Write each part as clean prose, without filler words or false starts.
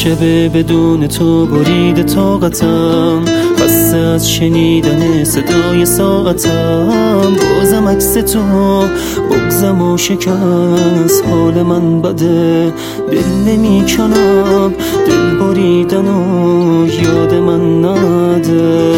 شب بدون تو برید طاقتم، خسته از شنیدن صدای ساعتم. بازم عکس تو بغزم و شکست، حال من بده دل نمی کنم، دل بریدن و یاد من نده.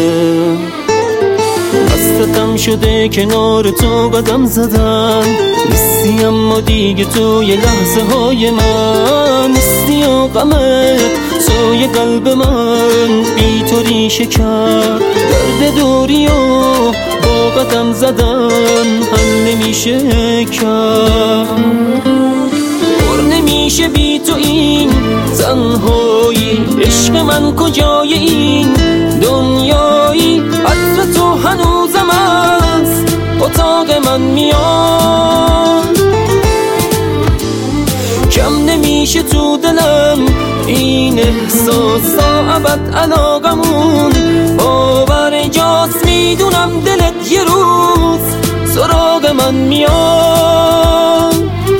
حسرتم شده کنار تو قدم زدن، نیستی اما دیگه توی لحظه های من، نیستی و غمت توی قلب من بی تو ریشه کرد. درد دوری و با قدم زدن حل نمیشه کرد، پر نمیشه بی تو این تنهایی. عشق من کجای این دنیایی؟ عطر تو هنوزم است اتاق من میاد، کم نمیشه تو دلم این احساسا. ابد علاقمون باور جاست، میدونم دلت یه روز سراغ من میاد.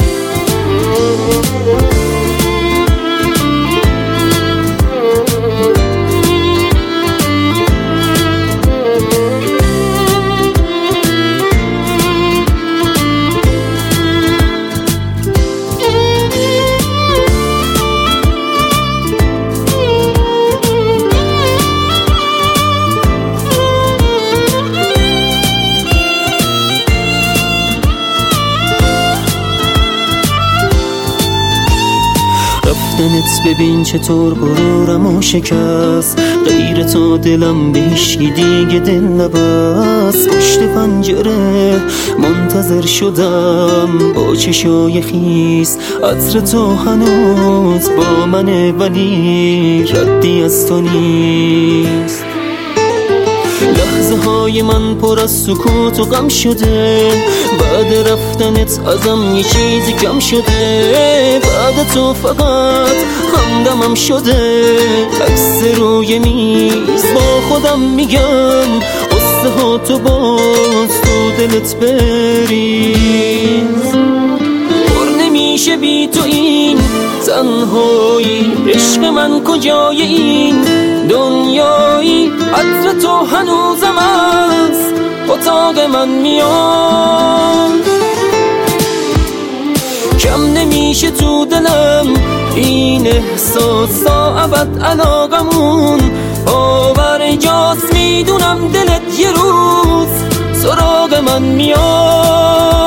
رفتنت ببین چطور غرورمو شکست، غیر تو دلم به هیچکی دیگه دل نبست. پشت پنجره منتظر شدم با چشای خیس، عطر تو هنوز با منه ولی ردی از تو نیست. لحظه های من پر از سکوت و غم شده، بعد رفتنت ازم یه چیزی کم شده. بعد تو فقط همدمم شده، عکس روی میز با خودم میگم قصه ها تو باز تو دلت بریز. پر نمیشه بی تو این تنهایی، عشق من کجای این دنیایی؟ عطر تو هنوزم است اتاق من میاد، کم نمیشه تو دلم این احساسا. ابد علاقمون باور جاست، میدونم دلت یه روز سراغ من میاد.